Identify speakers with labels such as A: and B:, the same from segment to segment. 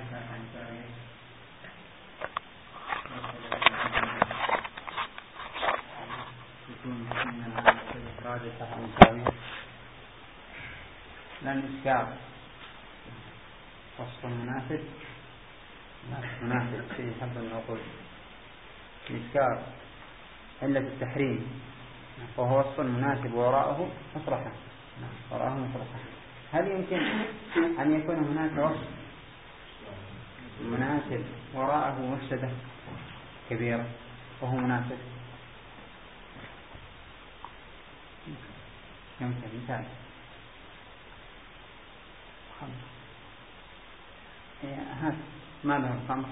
A: لأن الإسكار وصف مناسب في حفظ العقول. الإسكار علة التحريم وهو وصف مناسب وراءه مصلحة. هل يمكن أن يكون هناك وصف مناسب وراءه مفسدة كبيرة وهو مناسب؟ يمكن مثال هات ما له الخمر،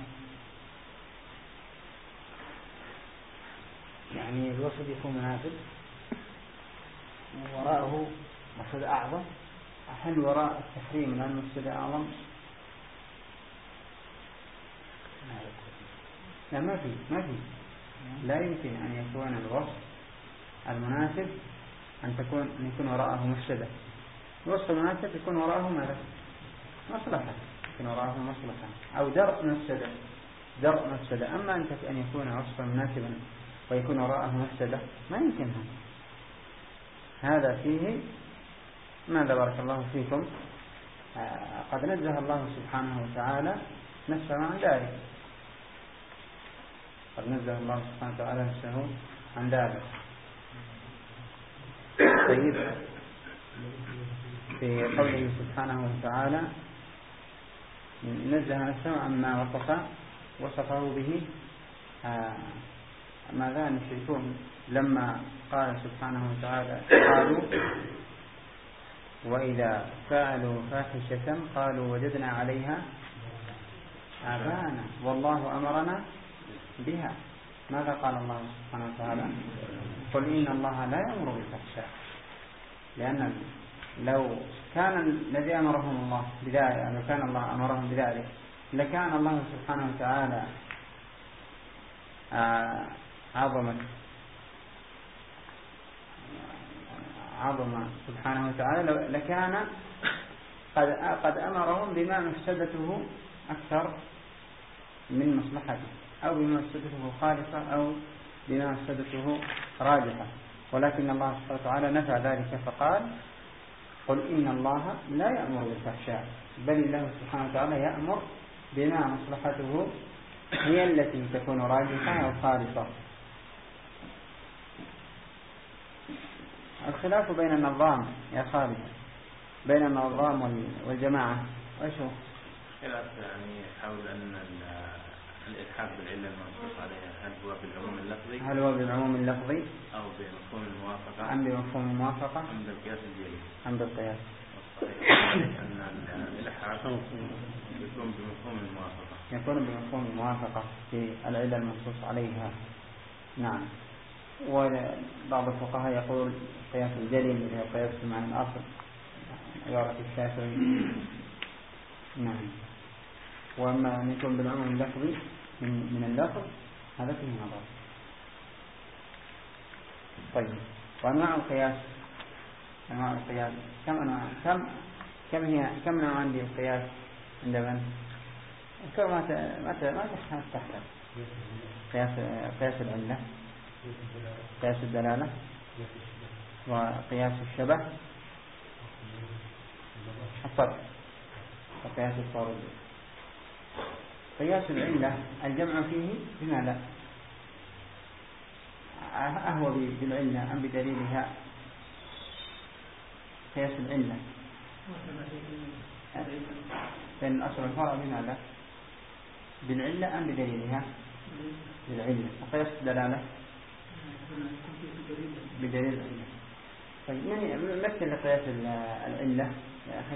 B: يعني الوصف يكون مناسب وراءه مفسدة أعظم.
A: هل وراء التحريم لأن المفسدة أعظم؟ لا، ما في لا يمكن أن يكون الوصف المناسب أن يكون وراءه مفسدة. الوصف المناسب يكون وراءه ماذا؟ مصلحة، يكون وراءه مصلحة أو درء مفسدة. أما أن يكون وصفا مناسبا ويكون وراءه مفسدة ما يمكن. هذا فيه ماذا بارك الله فيكم قد نزه الله سبحانه وتعالى نفسه عن ذلك. طيب، في قوله سبحانه وتعالى نزه نفسه عما وصفه به ماذا المشركون لما قال سبحانه وتعالى قالوا وإذا فعلوا فاحشة قالوا وجدنا عليها آباءنا والله أمرنا بها. ماذا قال الله سبحانه وتعالى؟ قل إن الله لا يأمر بالفحشاء. لأن لو كان الذي أمرهم الله بذلك، لو كان الله أمرهم بذلك لكان الله سبحانه وتعالى عظم سبحانه وتعالى لكان قد أمرهم بما مفسدته أكثر من مصلحته، أو بما مفسدته خالصة أو بما مفسدته راجحة. ولكن الله سبحانه وتعالى نفى ذلك فقال قل إن الله لا يأمر بالفحشاء، بل الله سبحانه وتعالى يأمر بما مصلحته هي التي تكون راجحة أو خالصة. الخلاف بين النظام يا خالد، بين النظام والجماعة ايش هو؟
C: خلاف يعني حول أن الإلحاق بالعلة المنصوص عليها هل هو بالعموم اللفظي أو بمفهوم الموافقة
A: أم بمفهوم الموافقة
C: أم بالقياس الجلي؟
A: أم بالقياس.
C: أن الإلحاق
A: يكون بمفهوم الموافقة في العلة المنصوص عليها. نعم. وبعض الفقهاء يقول قياس الجلي اللي هو قياس معنى الأصل عبارة الشافعي. نعم. وأما أن يكون بالعموم اللفظي من اللفظ هذا فيه نظر. طيب، وأنواع القياس كم أنواع؟ كم نوع عندي القياس عند من؟ ما تحتاج قياس العلة، قياس الدلالة، وقياس الشبه، الطرد، وقياس الطرد. قياس العلة الجمع فيه بماذا؟ أهو بالعلة أم بدليلها؟ قياس العلة بين الأصل والفرع بماذا؟ بالعلة أم بدليلها؟ بالعلة. وقياس الدلالة بدليل العلة. طيب، مثل قياس العلة يا أخي.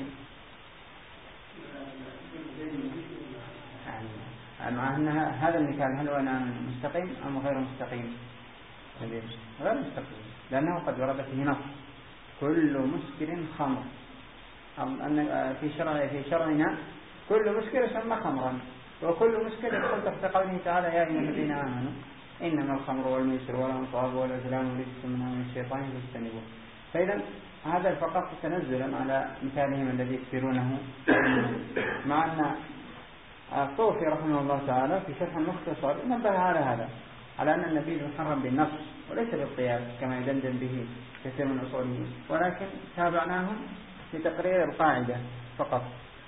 A: مع أن هذا المثال هل هو مستقيم أم غير مستقيم؟ غير مستقيم، لأنه قد ورد فيه نص كل مسكر خمر. في شرعنا كل مسكر يسمى خمرا، وكل مسكر يدخل تحت قوله تعالى يا أيها الذين آمنوا إنما الخمر والميسر والأنصاب والأزلام رجس من عمل الشيطان فاجتنبوه. فإذا هذا فقط تنزلا على مثالهم الذي يكثرونه، مع أن الطوفي رحمه الله تعالى في شرح المختصر نبه على هذا، على أن النبيذ محرم بالنص وليس بالقياس كما يدندن به كثير من الأصوليين، ولكن تابعناهم في تقرير القاعدة فقط.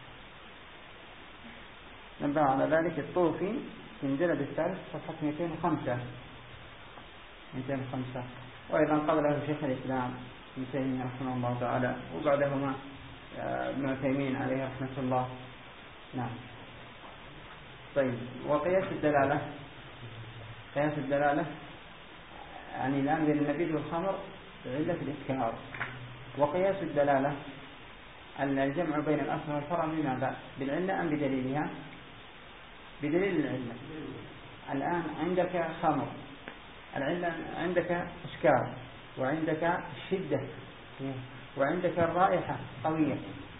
A: نبه على ذلك الطوفي في المجلد الثالث صفحة 205، وأيضا قبله شيخ الإسلام ابن تيمية رحمه الله تعالى، وبعدهما ابن عثيمين عليه رحمة الله. نعم. طيب، وقياس الدلالة، قياس الدلالة يعني الآن بين النبيذ والخمر علة الإسكار، وقياس الدلالة الجمع بين الأصل والفرع بماذا؟ بالعلة أم بدليلها؟ بدليل العلة. الآن عندك خمر، العلة عندك إسكار، وعندك الشدة، وعندك الرائحة قوية،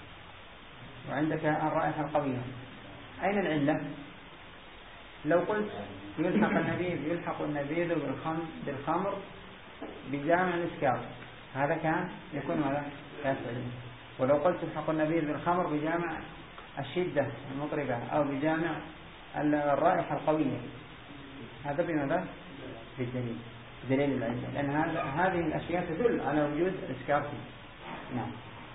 A: أين العلة؟ لو قلت يلحق النبيذ بالخمر بجامع الإسكار، هذا كان يكون ماذا؟ قياس علة. ولو قلت يلحق النبيذ بالخمر بجامع الشدة المطربة أو بجامع الرائحة القوية، هذا بماذا؟ بالدليل، دليل العلة، لأن هذه الأشياء تدل على وجود الإسكار فيه. نعم.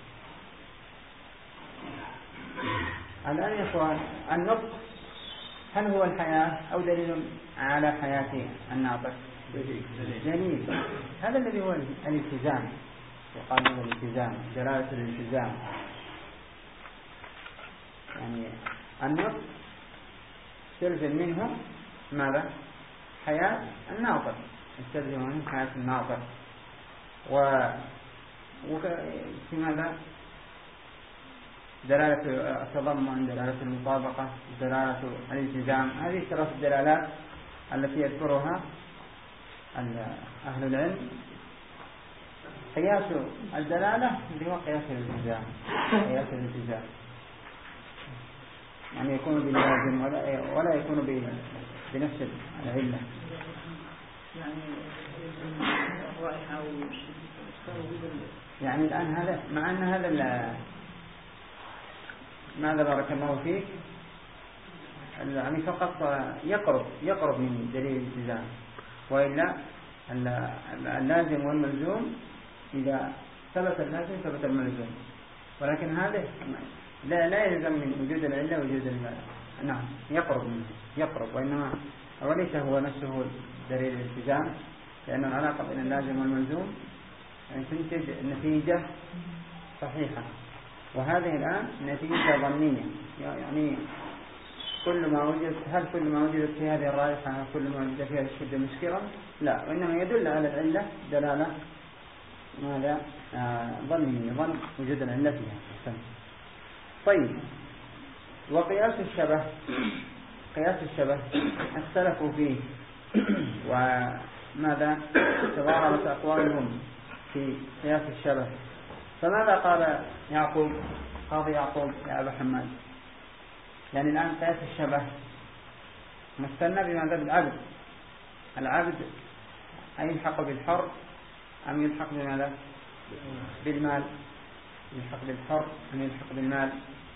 A: الآن يا إخوان، النطق هل هو الحياة أو دليل على حياة الناطق؟ دليل. هذا الذي هو الالتزام، وقال هو الالتزام، دلالة الالتزام. يعني النطق يستلزم منه ماذا؟ حياة الناطق، يستلزم منه حياة الناطق. وفي ماذا؟ دلالة التضمن، دلالة المطابقة، دلالة الالتزام، هذه ثلاث الدلالات التي يذكرها أهل العلم. قياس الدلالة اللي هو قياس الالتزام، يعني يكون بلازم ولا يكون بنفس العلة. يعني الآن هذا، مع أن هذا ماذا بارك الله فيك، يعني فقط يقرب من دليل الالتزام، وإلا اللازم والملزوم إذا ثبت اللازم ثبت الملزوم، ولكن هذا لا يلزم من وجود العلة وجود نعم، يقرب، وإنما وليس هو نفسه دليل الالتزام، لأن العلاقة بين اللازم والملزوم يعني تنتج نتيجة صحيحة، وهذه الآن نتيجة ظنية. يعني كل ما وجدت في هذه الرائحة، كل ما وجد فيها الشدة مسكرة، لا، وإنما يدل على العلة دلالة ماذا؟ ظنية، ظن وجود العلة فيها. طيب، وقياس الشبه اختلفوا فيه، وماذا؟ تضاربت أقوالهم في قياس الشبه. فماذا قال قاضي يعقوب يا أبا حماد؟ يعني الآن قياس الشبه مستنى بماذا؟ بالعبد. العبد أن يلحق بالحر أم يلحق بماذا؟ بالمال. يلحق بالحر أم يلحق بالمال؟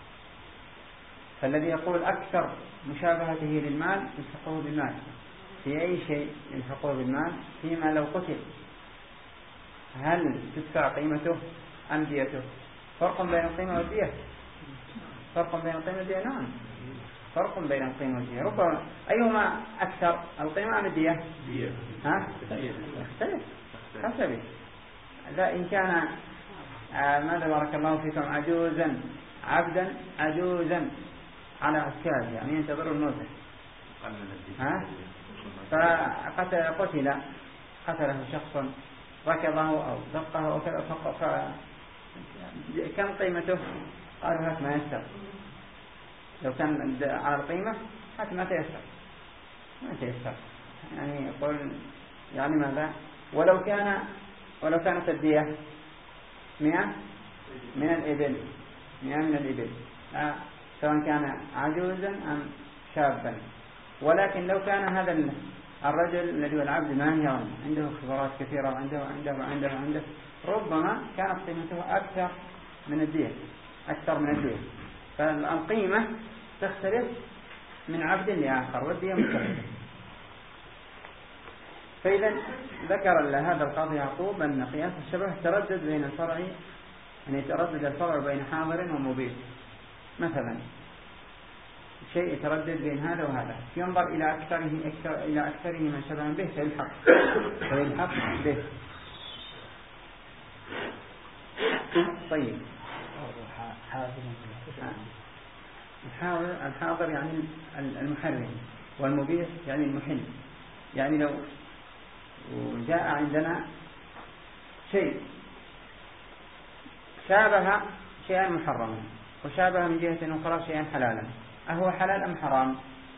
A: فالذي يقول أكثر مشابهته للمال يلحقه بالمال. في أي شيء يلحقه بالمال؟ فيما لو قتل هل تدفع قيمته أم ديته؟ فرق بين القيمة والدية. نعم، فرق بين القيمة والدية. ربما أيهما أكثر، القيمة أم الدية؟ يختلف حسب. لا، إن كان ماذا بارك الله فيكم عبدا عجوزا على عكاز، يعني ينتظر الموت، قتله شخص، ركضه أو دقه أو كذا، كم قيمته؟ قالوا هات ما يسر. لو كان على القيمة هات ما تيسر، يعني يقول يعني ماذا؟ ولو كانت الدية 100 من الإبل، سواء كان عجوزا أم شابا. ولكن لو كان هذا الرجل الذي هو العبد ماهرا، عنده خبرات كثيرة، وعنده ربما كانت قيمته أكثر من الدية. فالقيمة تختلف من عبد لآخر والدية مختلفة. فإذا ذكر هذا القاضي يعقوب أن قياس الشبه تردد بين الفرع، أن يتردد الفرع بين حاضر ومبيح. مثلا شيء يتردد بين هذا وهذا، ينظر إلى أكثره من شبه به فيلحق به. طيب الحاضر يعني المحرم، والمبيح يعني المحل. يعني لو جاء عندنا شيء شابه شيئا محرما وشابه من جهة أخرى شيئا حلالا، أهو حلال أم حرام؟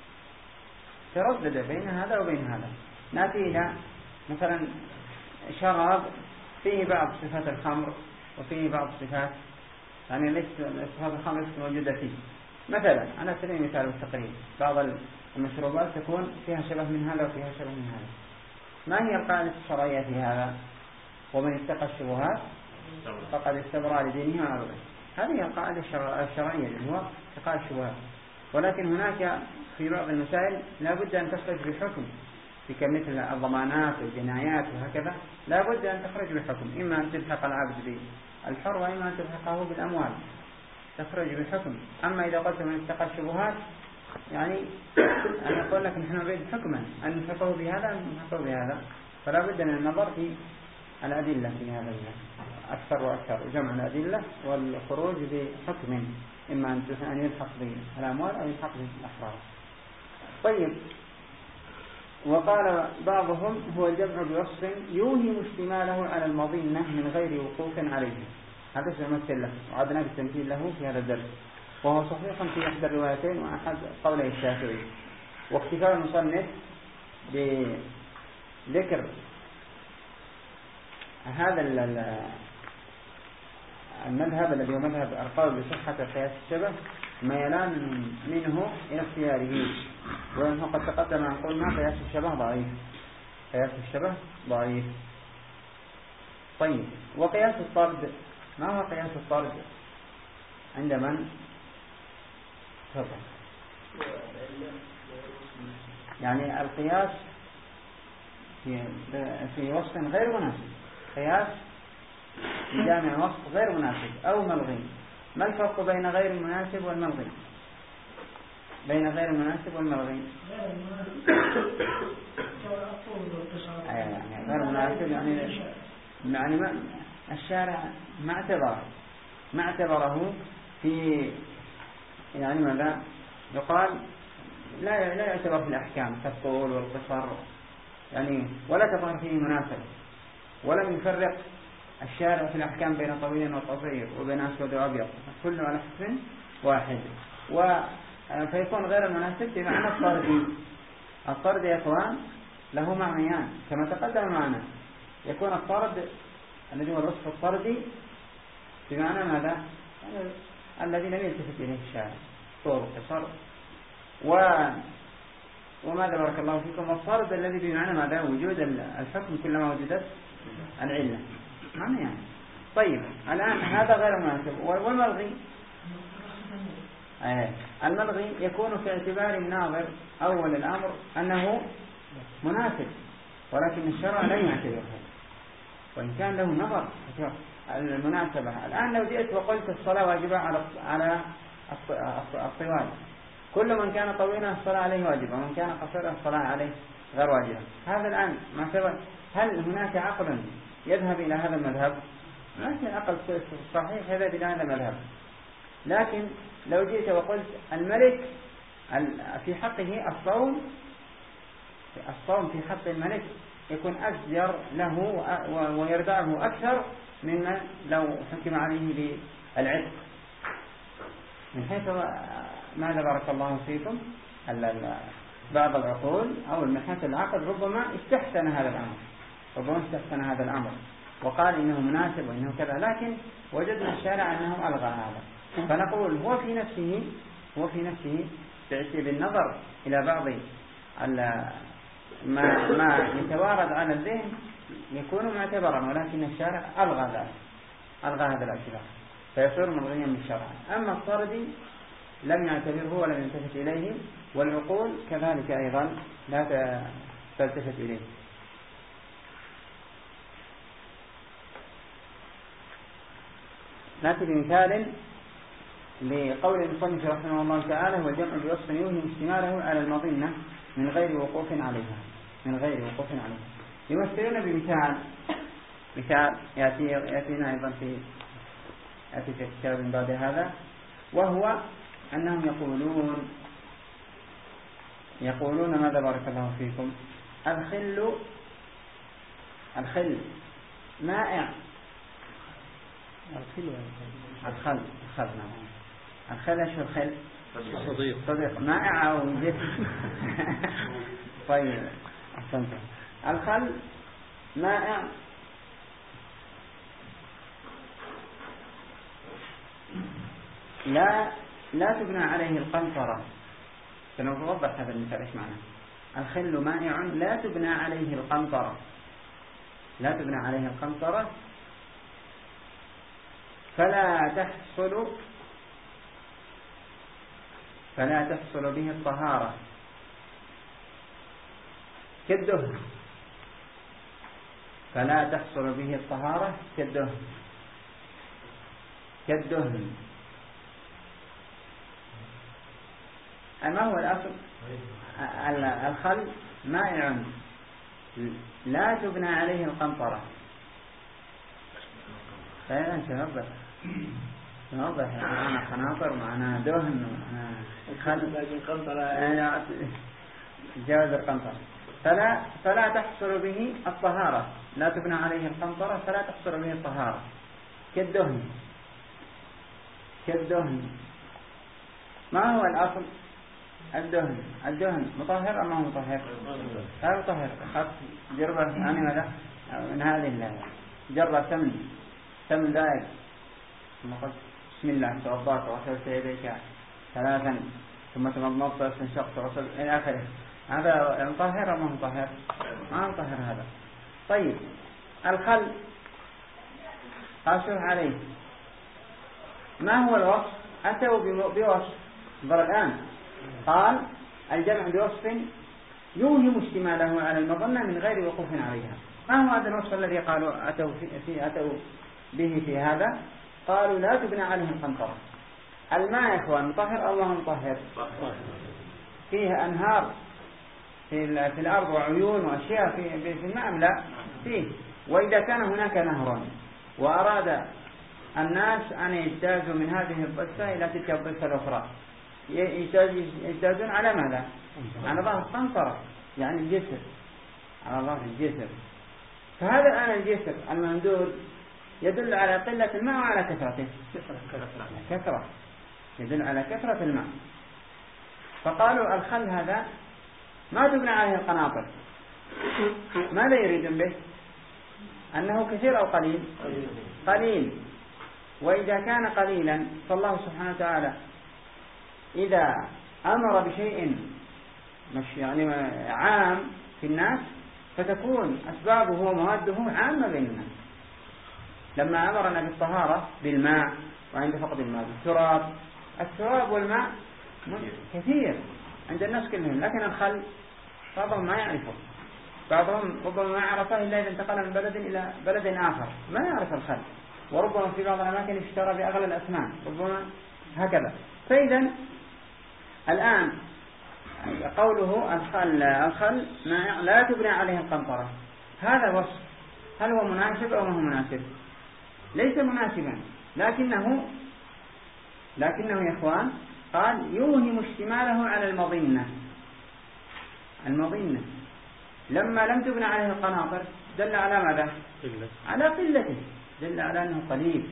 A: تردد بين هذا وبين هذا. نأتي إلى مثلا شراب فيه بعض صفات الخمر وفيه بعض صفات يعني ليس صفات الخمر ليست موجودة فيه. مثلا أنا أسألني مثال التقريب، بعض المشروبات تكون فيها شبه من هذا وفيها شبه من هذا. ما هي القاعدة الشرعية في هذا؟ ومن اتقى الشبهات فقد استبرأ لدينه وعرضه. هذه هي القاعدة الشرعية اللي هو اتقاء الشبهات. ولكن هناك في بعض المسائل لا بد أن تخرج بحكم، في كمثل الضمانات والجنايات وهكذا، لا بد أن تخرج بحكم، إما أن تلحق العبد بالحر وإما أن تلحقه بالأموال، تخرج بحكم. أما إذا قلت من اتقى الشبهات يعني أنا أقول لك نحن نريد حكما أن نحقه بهذا نحقه بهذا، فلا بد من النظر في الأدلة في هذا أكثر وأكثر، جمع الأدلة والخروج بحكم، إما أن يلحق بالأموال أو يلحق بالأحرار. طيب، وقال بعضهم هو الجمع بوصف يوهم اشتماله على المظنة من غير وقوف عليه. هذا سيمثل له وعدنا بالتمثيل له في هذا الدرس، وهو صحيح في إحدى الروايتين وأحد قولي الشافعي. واكتفاء المصنف بذكر هذا المذهب الذي هو مذهب القول بصحة قياس الشبه ميلان منه إلى اختياره، وأنه قد تقدم أن قلنا قياس الشبه ضعيف، قياس الشبه ضعيف. طيب، وقياس الطرد، ما هو قياس الطرد عند من؟ يعني القياس في وصف غير مناسب، قياس جامع وصف غير مناسب أو ملغي. ما الفرق بين غير المناسب والملغي؟ بين غير المناسب والملغي يعني غير مناسب يعني ما الشارع ما اعتبره في يعني ماذا يقال لا يعتبر في الأحكام كالطول والقصر يعني، ولا تظهر فيه مناسبة، ولم يفرق الشارع في الأحكام بين طويل وقصير وبين أسود وأبيض، كله على حكم واحد. فيكون غير المناسب بمعنى الطردي. الطرد يا إخوان له معنيان كما تقدم معنا. يكون الطرد الذي هو الوصف الطردي بمعنى ماذا؟ الذي لم يلتفت إليه الشارع، طول وقصر وماذا بارك الله فيكم، والطرد الذي بمعنى ماذا؟ وجود الحكم كلما وجدت العلة. معنى يعني. طيب، الآن هذا غير مناسب. والملغي الملغي يكون في اعتبار الناظر أول الأمر أنه مناسب، ولكن الشرع لا يعتبره وإن كان له نظر المناسبة. الآن لو جئت وقلت الصلاة واجبة على الطوال، كل من كان طويلا الصلاة عليه واجبة ومن كان قصيرا الصلاة عليه غير واجبة. هذا الآن هل هناك عقل يذهب إلى هذا المذهب؟ ما في عقل صحيح يذهب إلى هذا المذهب. لكن لو جئت وقلت الملك في حقه الصوم في حق الملك يكون أجدر له ويردعه أكثر مما لو حكم عليه بالعتق، من حيث ماذا بارك الله فيكم بعض العقول أو من حيث العقل ربما استحسن هذا الأمر وقال إنه مناسب وإنه كذا، لكن وجدنا الشارع أنه ألغى هذا. فنقول هو في نفسه بالنظر إلى بعض ما يتوارد على الذهن يكون معتبرا، ولكن الشارع ألغى هذا الاعتبار فيصير ملغيا بالشرع. أما الطردي لم يعتبره ولم يلتفت إليه، والعقول كذلك أيضا لا تلتفت إليه. نأتي بمثال لقول المصنف رحمه الله تعالى: هو الجمع بوصف يوهم اشتماله على المظنة من غير وقوف عليها. يمثلون بمثال يأتينا أيضا في كتاب بعد هذا، وهو أنهم يقولون ماذا بارك الله فيكم؟ الخل مائع. الخل نعم. الخل ايش الخل؟ صديق مائع أو جسم. طيب أحسنت. الخل مائع لا تبنى عليه القنطرة. سنوضح هذا المثال ايش معناه. الخل مائع لا تبنى عليه القنطرة فلا تحصل به الطهارة كالدهن. أما هو الأصل الخل مائع لا تبنى عليه القنطرة. فإذا نوضح معنا قناطر معنا دهن معنا خل جواز القنطرة. فلا تحصل به الطهارة، لا تبنى عليه القنطرة فلا تحصل به الطهارة كالدهن. ما هو الأصل؟ الدهن مطهر أم ما هو مطهر؟ لا مطهر. جربة ماذا من هذه جرة سمن ذلك ثم قلت بسم الله توضأت وغسلت يديك 3 ثم تمضمضت واستنشقت وغسلت إلى آخره. هذا مطهر أم ما هو مطهر؟ ما مطهر هذا. طيب الخل قاسوه عليه، ما هو الوصف؟ أتوا بوصف انظر الآن، قال الجمع بوصف يوهم اشتماله على المظنة من غير وقوف عليها. ما هو هذا الوصف الذي قالوا أتوا به في هذا؟ قالوا لا تبنى عليه القنطرة. الماء يا إخوان مطهر أو الله مطهر؟ فيه أنهار في الأرض وعيون وأشياء في الماء لا فيه. وإذا كان هناك نهر وأراد الناس أن يجتازوا من هذه الضفة إلى تلك الضفة الأخرى، يجتازون على ماذا؟ على ظهر القنطرة، يعني الجسر، على ظهر الجسر. فهذا الآن الجسر الممدود يدل على قلة الماء وعلى كثرته. كثرة يدل على كثرة الماء. فقالوا الخل هذا ما تبنى عليه القناطر. ماذا يريدون به؟ أنه كثير أو قليل؟ قليل. وإذا كان قليلا فالله سبحانه وتعالى إذا أمر بشيء مش يعني عام في الناس فتكون أسبابه ومواده عامة بين الناس. لما أمرنا بالطهارة بالماء وعند فقد الماء التراب والماء كثير عند الناس كلهم، لكن الخل بعضهم ما يعرفه، بعضهم ربما ما عرفه إلا إذا انتقل من بلد إلى بلد آخر ما يعرف الخل، وربما في بعض الأماكن يشترى بأغلى الأثمان ربما هكذا. فإذا الآن قوله الخل مائع لا تبنى عليه القنطرة، هذا وصف هل هو مناسب أو ما هو مناسب؟ ليس مناسبا، لكنه يا إخوان قال يوهم اشتماله على المظنة. لما لم تبنى عليه القناطر دل على ماذا؟ على قلته، دل على أنه قليل.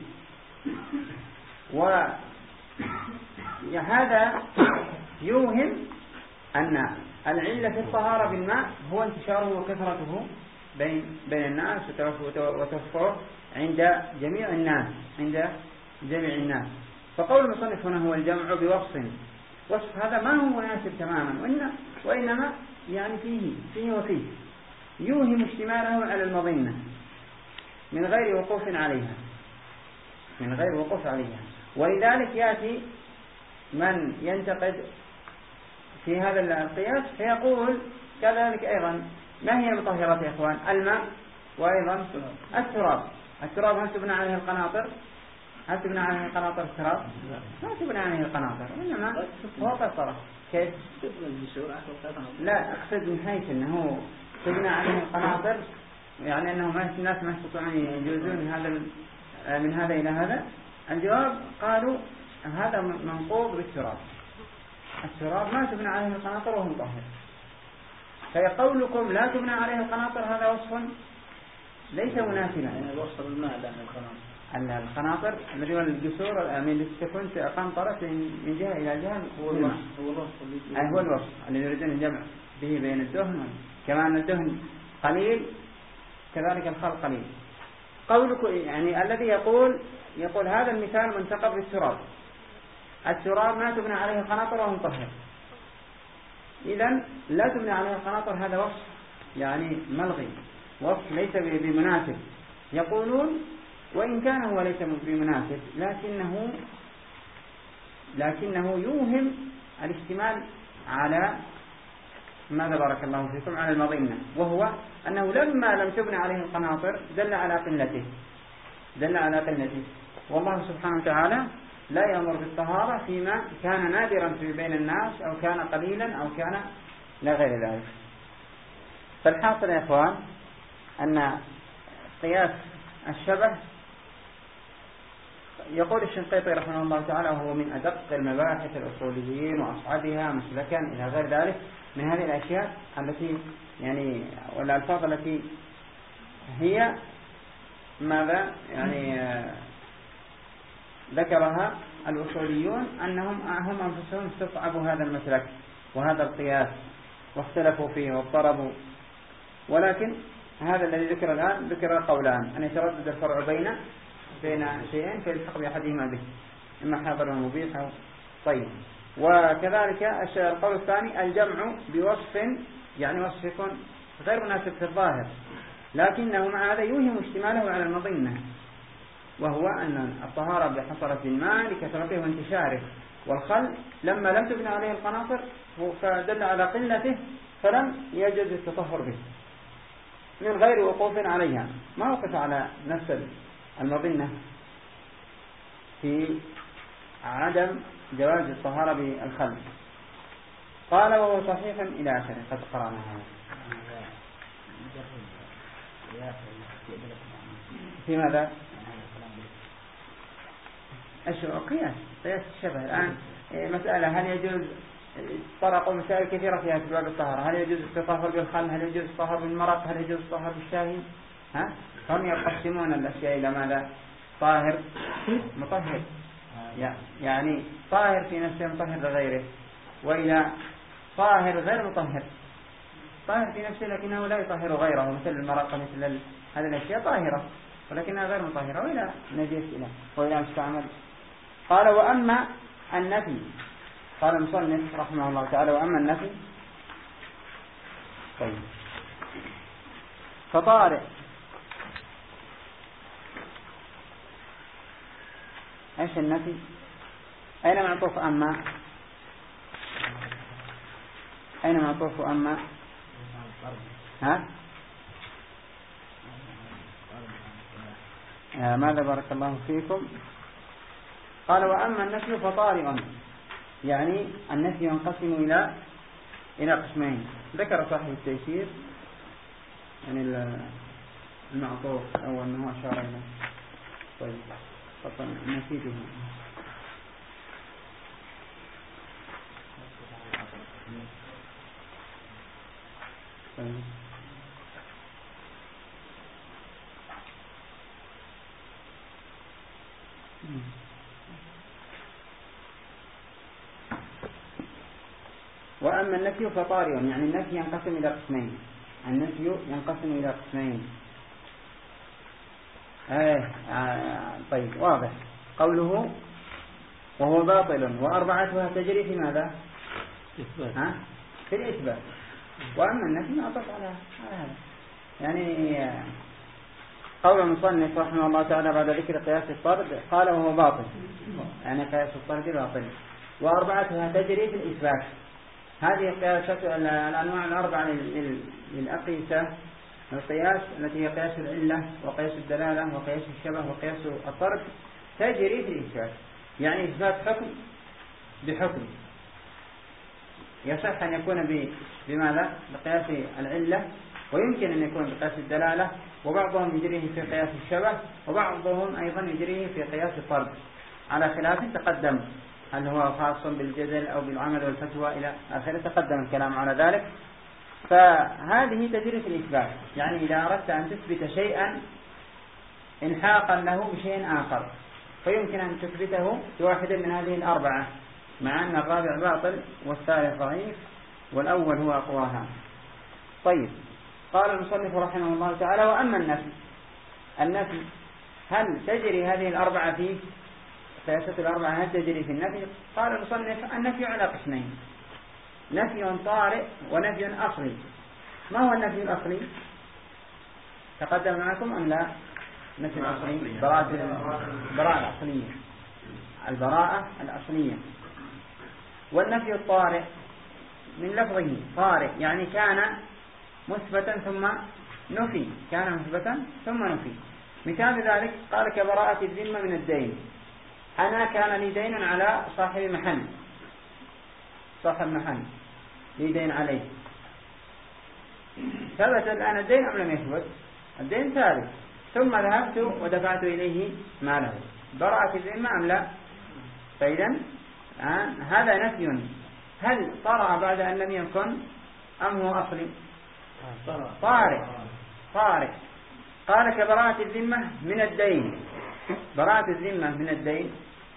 A: وهذا يوهم أن العلة في الطهارة بالماء هو انتشاره وكثرته بين الناس وتوفره عند جميع الناس. فقول المصنف هنا هو الجمع وصف هذا ما هو مناسب تماما، وإنما يعني فيه وفيه يوهم اشتماله على المظنة من غير وقوف عليها. ولذلك يأتي من ينتقد في هذا القياس فيقول كذلك أيضا ما هي المطهرات يا إخوان؟ الماء وأيضا التراب هل تبنى عليه القناطر؟ هل تبنى عليه القناطر التراب؟ لا تبنى عليه القناطر، إنما هو قطرة. كيف؟ لا أقصد من حيث أنه تبنى عليه القناطر، يعني أنه الناس ما يستطيعون يجوزون من هذا إلى هذا. الجواب قالوا هذا منقوض بالتراب. التراب ما تبنى عليه القناطر وهو مطهر. فقولكم لا تبنى عليه القناطر هذا وصف ليس مناسبا.
B: يعني وصف الماء لأن
A: القناطر الذي هو الجسور التي تكون قنطرة من جهة إلى جهة هو الوصف الذي يريدون الجمع به بين الدهن، كما أن الدهن قليل كذلك الخل قليل. قولك يعني الذي يقول هذا المثال منتقب بالتراب. التراب ما تبنى عليه القناطر وهو مطهر، إذن لا تبنى عليه القناطر هذا وصف يعني ملغي، وصف ليس بمناسب. يقولون وإن كان هو ليس بمناسب لكنه يوهم الاشتمال على ماذا بارك الله فيكم؟ على المظنة، وهو أنه لما لم تبنى عليه القناطر دل على قلته. والله سبحانه وتعالى لا يأمر بالطهارة فيما كان نادرا في بين الناس أو كان قليلا أو كان لا غير ذلك. فالحاصل يا إخوان أن قياس الشبه يقول الشنقيطي رحمه الله تعالى وهو من أدق المباحث الأصوليين وأصعبها مسلكا إلى غير ذلك من هذه الأشياء التي يعني والألفاظ التي هي ماذا يعني ذكرها الأصوليون أنهم هم أنفسهم استصعبوا هذا المسلك وهذا القياس واختلفوا فيه واضطربوا. ولكن هذا الذي ذكر الآن ذكر قولان: أن يتردد الفرع بين شيئين فيلحق بأحدهما به، إما حاضر ومبيح أو طيب. وكذلك القول الثاني الجمع بوصف يعني وصف يكون غير مناسب في الظاهر لكنه مع هذا يوهم اشتماله على المظنة، وهو أن الطهارة حصلت بالماء لكثرته وانتشاره، والخل لما لم تبنى عليه القناطر فدل على قلته فلم يجوز التطهر به من غير وقوف عليها. ما وقف على نفس المظنة في عدم جواز الطهارة بالخل. قال وهو صحيح إلى آخره. قد قرأنا هذا في ماذا؟ قياس الشبه. الآن مسألة هل يجوز طرقوا مسائل كثيرة فيها في باب الطهارة. هل يجوز التطهر بالخل؟ هل يجوز التطهر بالمرق؟ هل يجوز التطهر بالشاهي؟ هم يقسمون الأشياء إلى ماذا؟ طاهر مطهر، يعني طاهر في نفسه مطهر لغيره، وإلى طاهر غير مطهر، طاهر في نفسه لكنه لا يطهر غيره، مثل المرق مثل هذه الأشياء طاهرة ولكنها غير مطهرة، وإلى نجس وإلى مستعمل. قال وأما النفي، قال المصنف رحمه الله تعالى وأما النفي طيب فطارئ. ايش النفي؟ اين معطوف أما؟ اين معطوف أما؟ ماذا بارك الله فيكم؟ قال وأما النفي فطارئ، يعني النفي ينقسم إلى قسمين. ذكر صاحب التيسير يعني المعطوف أو أنه أشار إلى طيب فطن نفيده طيب. وأما النفي فطارئ، يعني النفي ينقسم إلى قسمين. النفي ينقسم إلى قسمين. طيب واضح. قوله وهو باطل وأربعتها تجري في ماذا؟ في الإثبات. وأما النفي معطوف على هذا. يعني قول المصنف رحمه الله تعالى بعد ذكر قياس الطرد قال وهو باطل، يعني قياس الطرد باطل. وأربعتها تجري في الإثبات. هذه قياسة الأنواع الأربعة للأقيسة القياس التي هي قياس العلة وقياس الدلالة وقياس الشبه وقياس الطرد تجري في الإثبات. يعني إثبات حكم بحكم يصح أن يكون بماذا؟ بقياس العلة، ويمكن أن يكون بقياس الدلالة، وبعضهم يجريه في قياس الشبه، وبعضهم أيضا يجريه في قياس الطرد على خلاف تقدم، هل هو خاص بالجدل أو بالعمل والفتوى إلى آخره، تقدم الكلام على ذلك. فهذه تجري في الإثبات، يعني إذا أردت أن تثبت شيئا انحاقا له بشيء آخر فيمكن أن تثبته بواحد من هذه الأربعة، مع أن الرابع باطل والثالث ضعيف والأول هو أقواها. طيب، قال المصنف رحمه الله تعالى: وأما النفي هل تجري هذه الأربعة فيه؟ قياسة الأربعة هل تجري في النفي؟ قال المصنف: النفي على قسمين: نفي طارئ ونفي أصلي. ما هو النفي الأصلي؟ تقدم معكم أم لا؟ نفي الأصلي براءة الأصلية، البراءة الأصلية. والنفي الطارئ من لفظه طارئ، يعني كان مثبتا ثم نفي، كان مثبتا ثم نفي. مثال ذلك قال: كبراءة الذمة من الدين. أنا كان لي دين على صاحب محل، صاحب محل لي دين عليه، ثبت الآن الدين أم لم يثبت؟ الدين ثابت، ثم ذهبت ودفعت إليه ماله، براءة الذمة أم لا؟ فإذا هذا نفي، هل طرأ بعد أن لم يكن أم هو أصلي؟ طارئ. قال: كبراءة الذمة من الدين. براءة الذمة من الدين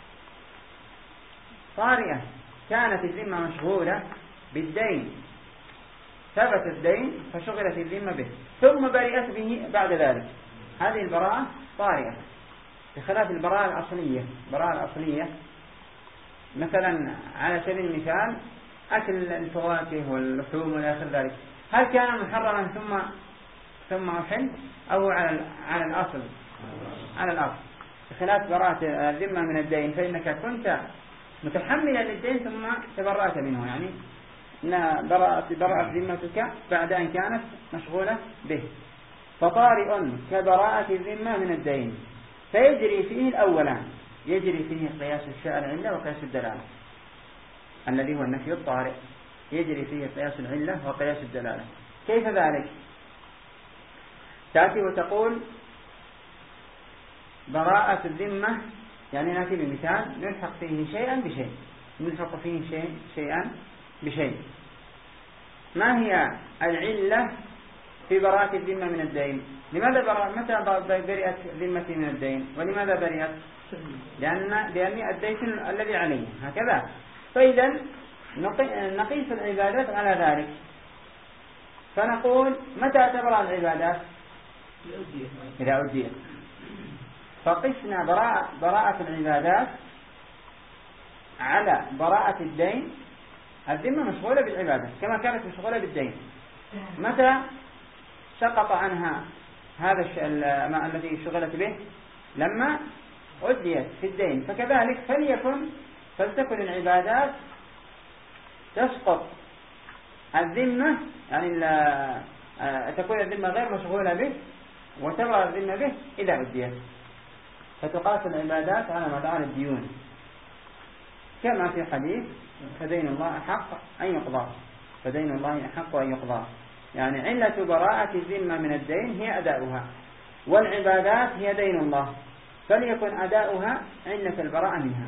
A: طارئة، كانت الذمة مشغولة بالدين، ثبت الدين فشغلت الذمة به ثم برئت به بعد ذلك، هذه البراءة طارئة، بخلاف البراءة الأصلية. البراءة الأصلية مثلا على سبيل المثال أكل الفواكه واللحوم وإلى آخر ذلك، هل كان محرما ثم أحل أو على الأصل؟ على الأصل، بخلاف براءة الذمة من الدين، فإنك كنت متحملا للدين ثم تبرأت منه، يعني برأت ذمتك بعد أن كانت مشغولة به. فطارئ كبراءة الذمة من الدين، فيجري فيه الأولان، يجري فيه قياس العلة وقياس الدلالة الذي هو النفي الطارئ، يجري فيه قياس العلة وقياس الدلالة. كيف ذلك؟ تأتي وتقول: براءة الذمة، يعني نأتي بمثال نلحق فيه شيئا بشيء، نلحق فيه شيئا بشيء. ما هي العلة في براءة الذمة من الدين؟ متى برئت ذمتي من الدين؟ ولماذا برئت؟ لأني أديت الذي عليه، هكذا. فإذا نقيس العبادات على ذلك، فنقول: متى تبرأ العبادات؟ إذا أديت. فقسنا براءة العبادات على براءة الدين. الذمة مشغولة بالعبادة كما كانت مشغولة بالدين، متى سقط عنها هذا الذي شغلت به؟ لما أديت في الدين. فكذلك فلتكن العبادات تسقط الذمة، يعني تكون الذمة غير مشغولة به وتبرأ الذمة به إذا أديت. فتقاس العبادات على الديون، كما في حديث: فدين الله أحق أن يقضى، فدين الله أحق أن يقضى. يعني علة براءة الذمة من الدين هي أداؤها، والعبادات هي دين الله، فليكن أداؤها علة البراءة منها.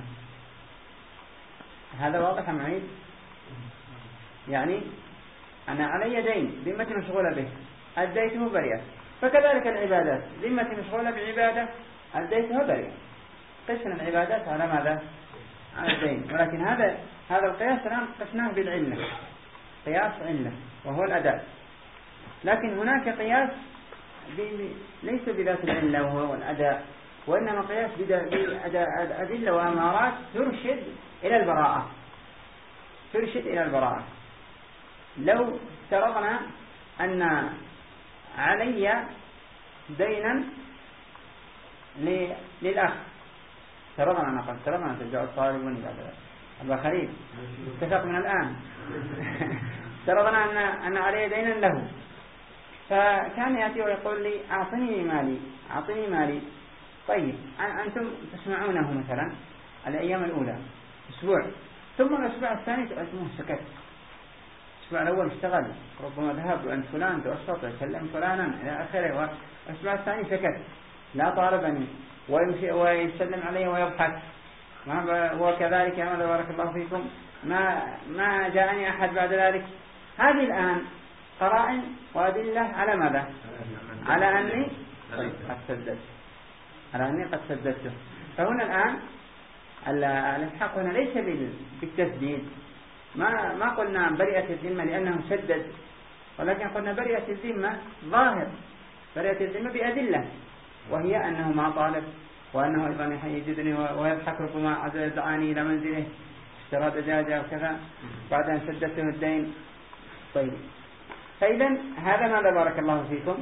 A: هذا واضح معي؟ يعني أنا علي دين، ذمتي مشغولة به، أديته بريئة. فكذلك العبادات، ذمتي مشغولة بعبادة، أديتها بريئة. قسنا العبادات على ماذا؟ على الدين. ولكن هذا القياس الآن قسناه بالعلة، قياس علة وهو الأداء. لكن هناك قياس ليس بذات العلة وهو الأداء، وإنما قياس بأدلة وأمارات ترشد إلى البراءة، ترشد إلى البراءة. لو افترضنا أن علي دينا للأخ، افترضنا ترجع الطالبون إلى ذلك، أبا خليل اتفق من الآن افترضنا أن علي دينا له، فكان يأتي ويقول لي أعطني مالي. طيب أنتم تسمعونه مثلا الأيام الأولى أسبوع، ثم الأسبوع الثاني تؤتموه سكت. الأسبوع الأول اشتغل، ربما ذهب عند فلان توسط ويكلم فلانا إلى آخره، والأسبوع الثاني سكت، لا طالبني ويمشي ويسلم علي ويضحك، وكذلك ماذا بارك الله فيكم ما جاءني أحد بعد ذلك. هذه الآن قرائن وأدلة على ماذا؟ على أني قد سددته. فهنا الآن الإلحاق هنا ليس بالتسديد، ما قلنا برئة الذمة لأنه سدد، ولكن قلنا برئة الذمة ظاهر، برئة الذمة بأدلة، وهي أنه ما طالب، وأنه أيضا يجدني ويضحك ربما دعاني إلى منزله اشترى دجاجة وكذا بعد أن سددته الدين. طيب، فإذا هذا ماذا بارك الله فيكم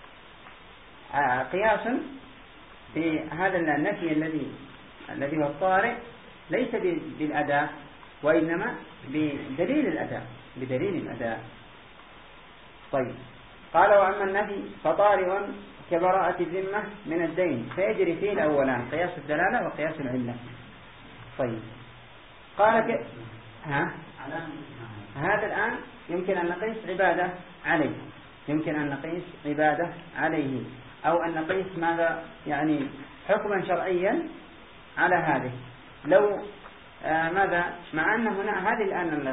A: قياس في هذا النفي الذي هو الطارئ، ليس بالأداء وإنما بدليل الأداء. طيب، قال وأما النفي فطارئ كبراءة الذمة من الدين، فيجري فيه الأولان قياس الدلالة وقياس العلة. طيب، قال هذا الآن يمكن أن نقيس عبادة عليه، أو أن نقيس ماذا يعني حكما شرعيا على هذه. لو ماذا مع أن هنا هذه الآن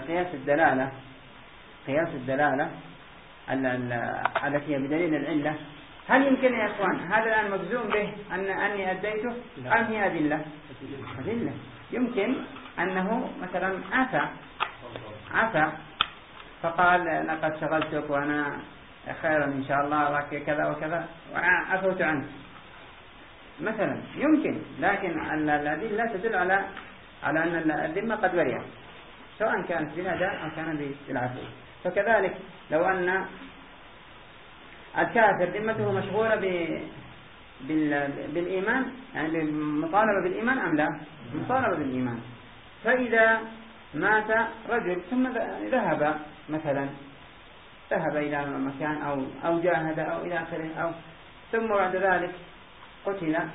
A: قياس الدلالة التي هي بدليل العلة، هل يمكن يا إخوان هذا الآن مجزوم به أني أديته أم هي أدلة؟ يمكن أنه مثلا عفا فقال لقد شغلتك وأنا خيرا إن شاء الله كذا وكذا وعفوت عنك مثلا، يمكن، لكن الأدلة تدل على أن الذمة قد برئت، سواء كانت بالأداء أو كان بالعفو. فكذلك لو أن الكافر ذمته مشغولة بالإيمان، يعني مطالبة بالإيمان أم لا؟ مطالبة بالإيمان. فإذا مات رجل ثم ذهب إلى مكان أو جاهد أو إلى آخره، ثم بعد ذلك قتل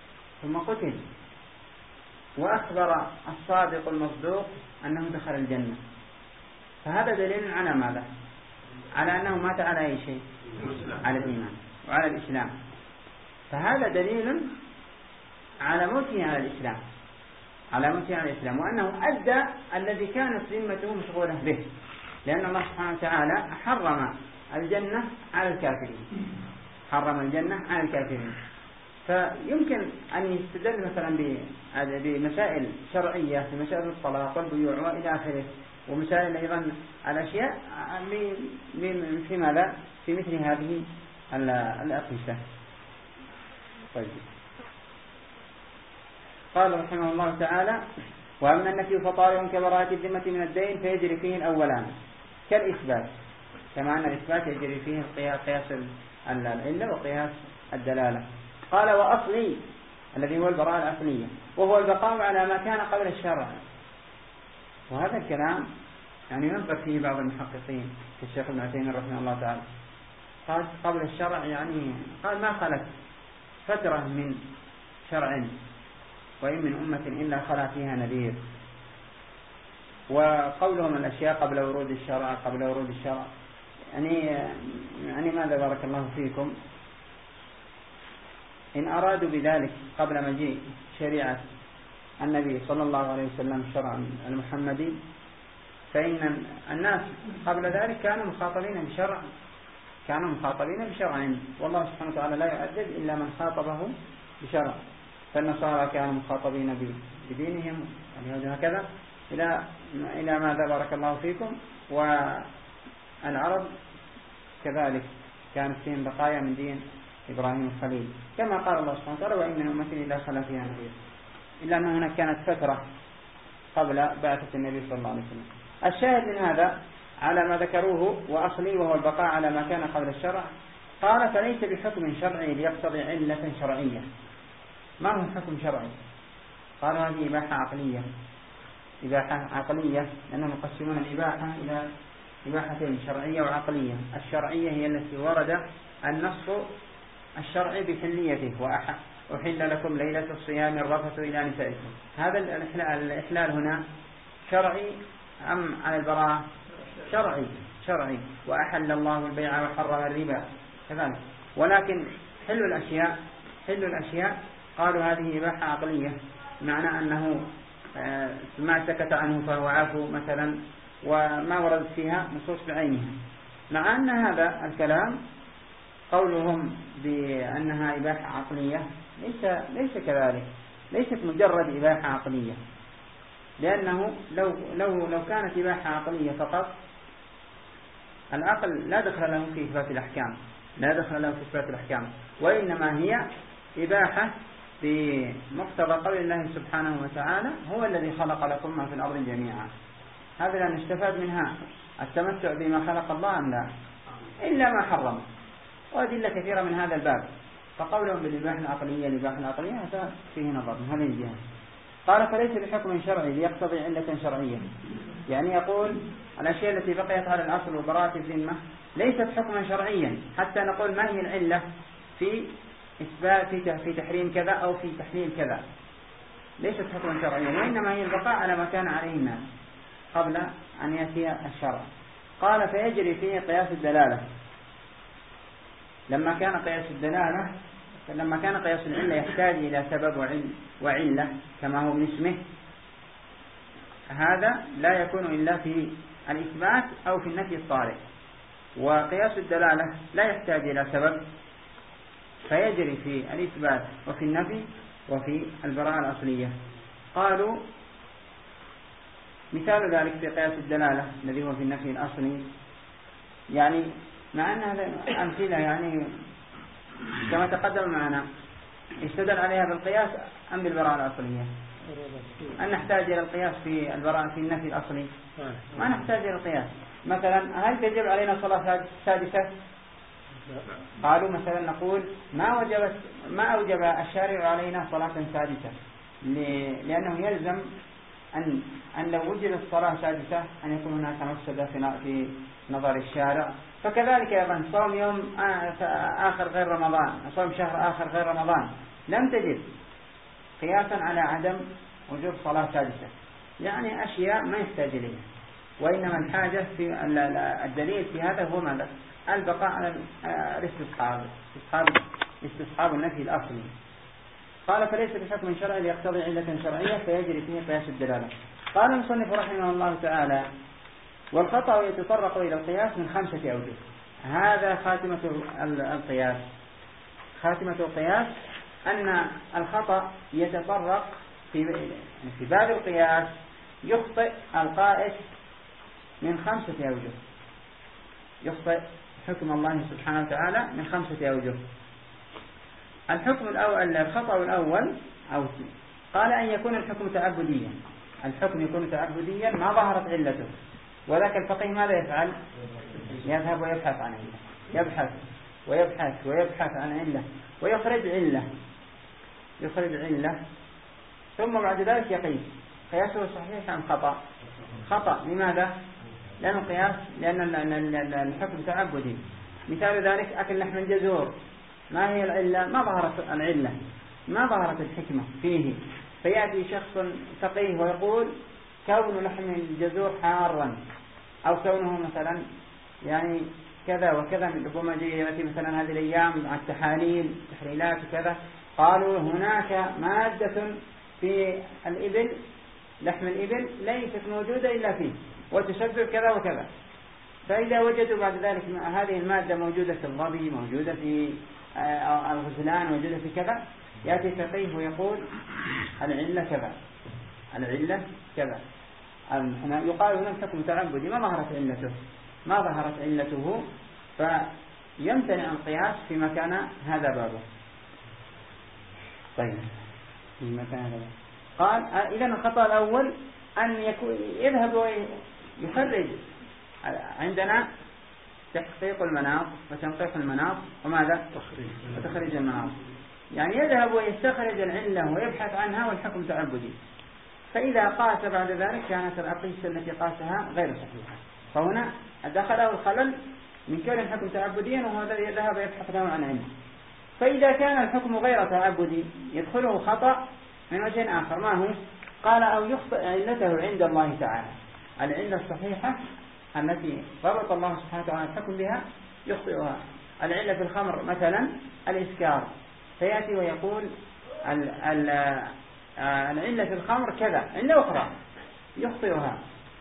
A: وأخبر الصادق المصدوق أنه دخل الجنة، فهذا دليل على ماذا؟ على أنه مات على أي شيء؟ على الإيمان وعلى الإسلام. فهذا دليل على موته على الإسلام، وأنه أدى الذي كانت ذمته مشغولة به، لأن الله سبحانه وتعالى حرم الجنة على الكافرين. فيمكن أن يستدل مثلا بمسائل شرعية في مسائل الطلاق والبيوع وإلى آخره، ومسائل أيضا الأشياء في ماذا؟ في مثل هذه الأقيسة. طيب، قال رحمه الله تعالى وأما النفي فطارئ كبراءة الذمة من الدين، فيجري فيه الأولان كالإثبات، كما أن الإثبات يجري فيه قياس العلة وقياس الدلالة. قال وأصلي الذي هو البراءة الأصلية، وهو البقاء على ما كان قبل الشرع. وهذا الكلام يعني ينظر فيه بعض المحققين كالشيخ ابن عثيمين رحمه الله تعالى، قال قبل الشرع يعني قال ما خلت فترة من شرع وإن من أمة إلا خلا فيها نذير. وقولهم الأشياء قبل ورود الشرع يعني ماذا بارك الله فيكم، إن أرادوا بذلك قبل مجيء شريعة النبي صلى الله عليه وسلم الشرع المحمدي، فإن الناس قبل ذلك كانوا مخاطبين بشرع، والله سبحانه وتعالى لا يؤدب إلا من خاطبه بشرع. فالنصارى كانوا مخاطبين بدينهم واليهود هكذا إلى ماذا بارك الله فيكم، والعرب كذلك كانت فيهم بقايا من دين إبراهيم الخليل، كما قال الله سبحانه وتعالى وإن من أمة إلا خلا فيها نذير، إلا أن هناك كانت فترة قبل بعثة النبي صلى الله عليه وسلم. الشاهد من هذا على ما ذكروه وأصلي وهو البقاء على ما كان قبل الشرع. قال فليس بحكم شرعي ليقتضي علة شرعية. ما هو حكم شرعي؟ قال هذه إباحة عقلية، إباحة عقلية، لأنهم يقسمون الإباحة إلى إباحتين، شرعية وعقلية. الشرعية هي التي ورد النص الشرعي بحليته، وأحل لكم ليلة الصيام الرفث إلى نسائكم. هذا الإحلال هنا شرعي أم على البراءة؟ شرعي. وأحل الله البيع وحرم الربا كذلك. ولكن حل الأشياء قالوا هذه إباحة عقلية، معنى أنه ما سكت عنه فهو عفو مثلا، وما وردت فيها نصوص بعينها. مع أن هذا الكلام قولهم بأنها إباحة عقلية ليس كذلك، ليست مجرد إباحة عقلية، لأنه لو كانت إباحة عقلية فقط العقل لا دخل له في إثبات الأحكام، وإنما هي إباحة بمقتضى قول الله سبحانه وتعالى هو الذي خلق لكم ما في الأرض جميعا. هذا لا نستفاد منها التمتع بما خلق الله أم لا، إلا ما حرم، وأدلة كثيرة من هذا الباب. فقولهم بالإباحة العقلية هذا فيه نظر من هذه الجهة. قال فليس بحكم شرعي ليقتضي علة شرعية، يعني يقول الأشياء التي بقيت على الأصل وبراءة الذمة ليست حكما شرعيا حتى نقول ما هي العلة في إثبات في تحريم كذا أو في تحليل كذا، ليست حكما شرعيا، وإنما هي البقاء على ما كان عليه الناس قبل أن يأتي الشرع. قال فيجري فيه قياس الدلالة. لما كان قياس العلة يحتاج إلى سبب وعلة كما هو من اسمه، هذا لا يكون إلا في الإثبات أو في النفي الصارح. وقياس الدلالة لا يحتاج إلى سبب، فيجري في الإثبات وفي النفي وفي البراءة الأصلية. قالوا مثال ذلك في قياس الدلالة الذي هو في النفي الأصلي، يعني مع أن هذا أمثلة يعني كما تقدم معنا، استدل عليها بالقياس أم بالبراءة الأصلية؟ أن نحتاج إلى القياس في البراءة في النفي الأصلي؟ ما نحتاج إلى القياس. مثلا هل تجب علينا صلاة سادسة؟ قالوا مثلا نقول ما أوجب الشارع علينا صلاة سادسة، لأنه يلزم أن لو وجدت الصلاة سادسة أن يكون هناك مفسدة في نظر الشارع. فكذلك أيضا صوم يوم آخر غير رمضان، صوم شهر آخر غير رمضان لم تجد قياسا على عدم وجود صلاة سادسة، يعني أشياء ما يحتاج إليها. وإنما الحاجة في الدليل في هذا هو ماذا؟ البقاء على استصحاب النفي الأصلي. قال فليس بحكم شرعي ليقتضي علة شرعية فيجري فيه قياس الدلالة. قال المصنف رحمه الله تعالى والخطأ يتطرق إلى القياس من 5 أوجه. هذا خاتمة القياس. خاتمة القياس أن الخطأ يتطرق في باب القياس، يخطئ القائس من 5 أوجه، يخطئ حكم الله سبحانه وتعالى من 5 أوجه. الخطأ الأول قال أن يكون الحكم تعبديا. الحكم يكون تعبديا ما ظهرت علته، وذاك الفقيه ماذا يفعل؟ يذهب ويبحث عن علة، يبحث عن علة ويخرج علة ثم بعد ذلك يقيس قياسه صحيح أم خطأ. لماذا؟ لأن الحكم تعبدي. مثال ذلك أكل لحم الجزور، ما هي العلة؟ ما ظهرت العلة، ما ظهرت الحكمة فيه، فيأتي شخص فقيه ويقول كون لحم الجزور حارا، أو كونه مثلا يعني كذا وكذا، ربما يأتي مثلا هذه الأيام مع التحاليل تحليلات وكذا، قالوا هناك مادة في الإبل، لحم الإبل ليست موجودة إلا فيه وتسبب كذا وكذا. فإذا وجدوا بعد ذلك هذه المادة موجودة في الظبي، موجودة في الغزلان، موجودة في كذا، يأتي فقيه ويقول العلة كذا. يقال هنا الحكم تعبدي ما ظهرت علته، فيمتنع القياس فيما كان هذا بابه. طيب قال إذن الخطأ الأول أن يذهب ويخرج. عندنا تحقيق المناط وتنقيح المناط وماذا؟ وتخريج المناط، يعني يذهب ويستخرج العلة ويبحث عنها والحكم تعبدي. فإذا قاس بعد ذلك كانت الأقيس التي قاسها غير صحيحة. فهنا دخله الخلل من كون الحكم تعبديا وهو الذي ذهب يبحث له عن علم. فإذا كان الحكم غير تعبدي يدخله خطأ من وجه آخر، ما هو؟ قال أو يخطئ علته عند الله تعالى، العلة الصحيحة التي ضبط الله سبحانه وتعالى الحكم بها يخطئها. العلة في الخمر مثلا الإسكار، فيأتي ويقول العلة في الخمر كذا، علة أخرى يخطئها،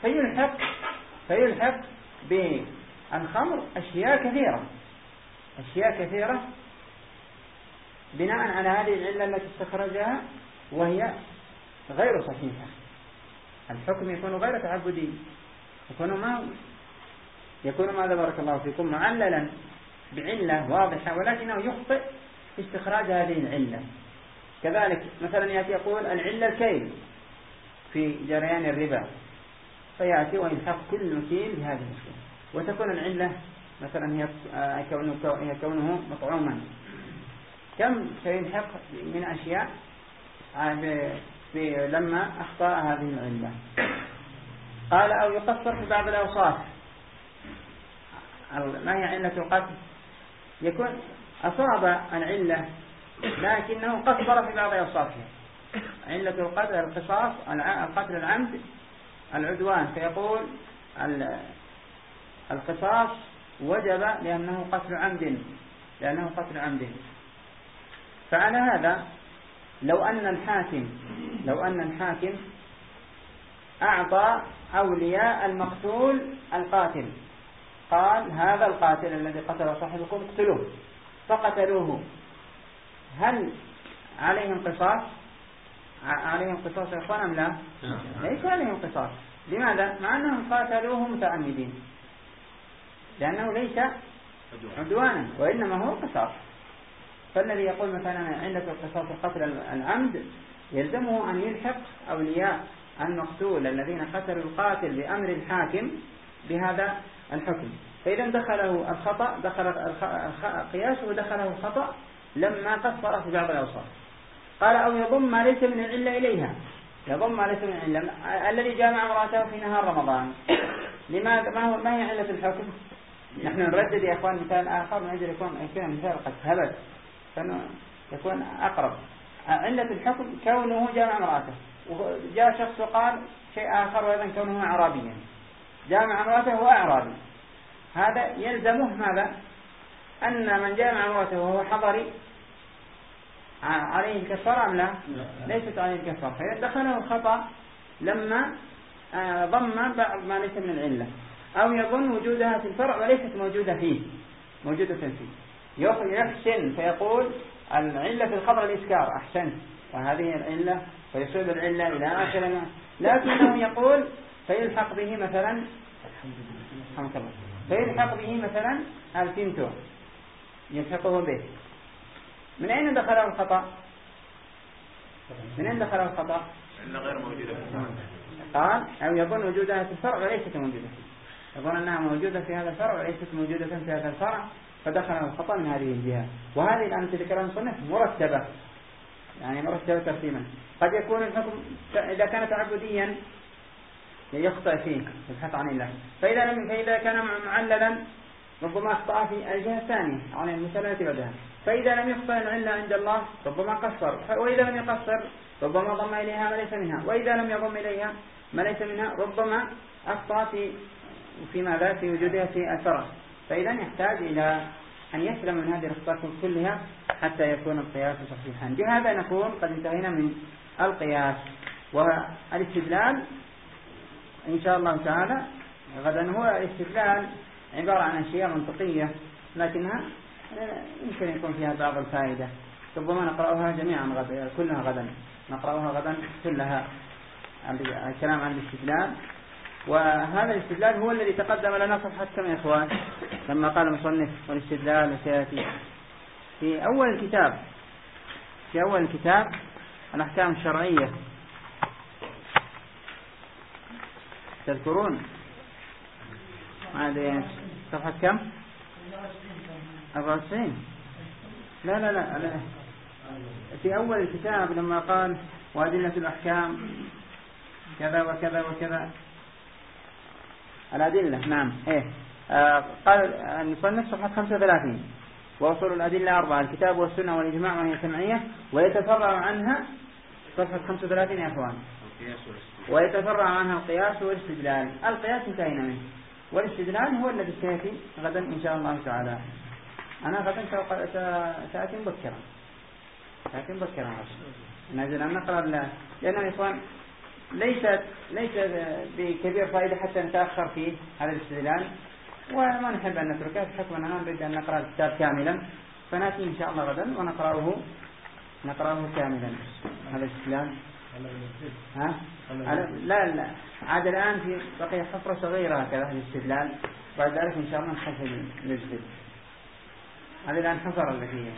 A: فيلحق بالخمر أشياء كثيرة بناء على هذه العلة التي استخرجها وهي غير صحيحة. الحكم يكون غير تعبدي، يكون ماذا بارك الله فيكم معللا بعلة واضحة، ولكنه يخطئ في استخراج هذه العلة. كذلك مثلا يأتي يقول العلة الكيل في جريان الربا، فيأتي ويلحق كل وكيل بهذه المشكلة، وتكون العلة مثلا هي كونه مطعوما. كم سيلحق من أشياء لما أخطأ هذه العلة. قال أو يقصر في بعض الأوصاف. ما هي علة القتل؟ يكون أصاب العلة لكنه قصر في بعض أوصافها. علة القتل القصاص، القتل العمد، العدوان، فيقول القصاص وجب لأنه قتل عمد. فعلى هذا لو أن الحاكم أعطى أولياء المقتول القاتل، قال هذا القاتل الذي قتل صاحبكم اقتلوه، فقتلوه، هل عليهم قصاص يا إخوان أم لا؟ ليس عليهم قصاص. لماذا؟ مع أنهم قاتلوه متعمدين، لأنه ليس عدوانا وإنما هو قصاص. فالذي يقول مثلا علة القصاص قتل العمد يلزمه أن يلحق أولياء المقتول الذين قتلوا القاتل بأمر الحاكم بهذا الحكم. فإذا دخله الخطأ، قياسه دخله الخطأ لما قصر في بعض الأوصاف. قال أو يضم ما ليس من العلة إليها. يضم ما ليس من العلة، الذي جامع امرأته في نهار رمضان، لماذا؟ ما هي علة الحكم؟ نحن نردد يا إخوان مثال آخر من أجل يكون مثال قد هبت يكون أقرب. علة الحكم كونه جامع امرأته، وجاء شخص وقال شيء آخر وأيضا كونه أعرابيا، جامع امرأته وأعرابي، هذا يلزمه ماذا؟ أن من جامع امرأته وهو حضري عليه الكفارة أم لا؟ ليست عليه الكفارة. فإذا دخله الخطأ لما ضم بعض ما ليس من العلة، أو يظن وجودها في الفرع وليست موجودة فيه. يحسن فيقول العلة في الخمر الإسكار، أحسنت، وهذه العلة فيصيب العلة إلى آخر، لكنه يقول فيلحق به مثلا الفيمتو، يلحقه به. من أين دخل الخطأ؟
C: إنه غير موجودة في الفرع.
A: قال أو يظن وجودها في الفرع وليست موجودة فيه، يظن أنها موجودة في هذا الفرع وليست موجودة في هذا الفرع، فدخل الخطأ من هذه الجهة. وهذه الآن ذكرها المصنف مرتبة، يعني مرتبة ترتيبا. قد يكون الحكم إذا كان تعبديا يخطئ فيه يبحث عن الله، فإذا كان معللا ربما أخطأ في الجهة الثانية عن المسألة بعدها. فإذا لم يخطئ العلة عند الله ربما قصر، وإذا لم يقصر ربما ضم إليها ما ليس منها، وإذا لم يضم إليها ما ليس منها ربما أخطأ في ماذا؟ في وجودها في الفرع. فإذا يحتاج إلى أن يسلم من هذه الأخطاء كلها حتى يكون القياس صحيحا. بهذا نكون قد انتهينا من القياس. والاستدلال إن شاء الله تعالى غدا هو الاستدلال عبارة عن أشياء منطقية لكنها يمكن يكون فيها بعض الفائدة، ربما نقرأها جميعا غدا، كلها غدا نقرأها غدا كلها، الكلام عن الاستدلال. وهذا الاستدلال هو الذي تقدم لنا صفحة كم يا إخوان لما قال المصنف والاستدلال وسيأتي في أول الكتاب الأحكام الشرعية، تذكرون هذه صفحة كم؟ 94. لا في أول الكتاب لما قال وأدلة الأحكام كذا وكذا وكذا الأدلة. نعم. قال المصنف صفحة 35: وأصول الأدلة 4: الكتاب والسنة والإجماع وهي سمعية، ويتفرع عنها صفحة 35 يا أخوان، ويتفرع عنها القياس والاستدلال. القياس انتهينا منه، والاستدلال هو الذي سيأتي غدا إن شاء الله تعالى. أنا غدا سأتي مبكرا نجل أن نقرأ لأن الإخوان ليس بكبير فائدة حتى نتأخر في هذا الاستدلال، وما نحب أن نتركه بحكم أننا نريد أن نقرأ الكتاب كاملا، فنأتي إن شاء الله غدا ونقرأه كاملا. هذا الاستدلال لا عاد الآن في بقي حفرة صغيرة هكذا الاستدلال، بعد ذلك إن شاء الله نحفل نجدد. هذا الآن حفر التي،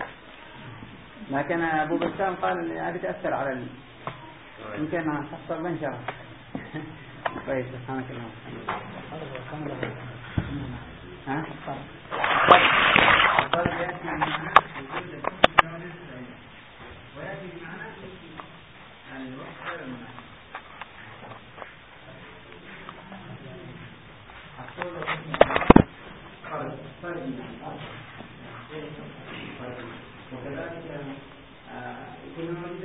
A: لكن أبو بسام قال هذه تأثر على يمكن أن تحصل بنشرة. طيب سبحانك اللهم ويأتي بمعنى الوقت غير المناسب. وكذلك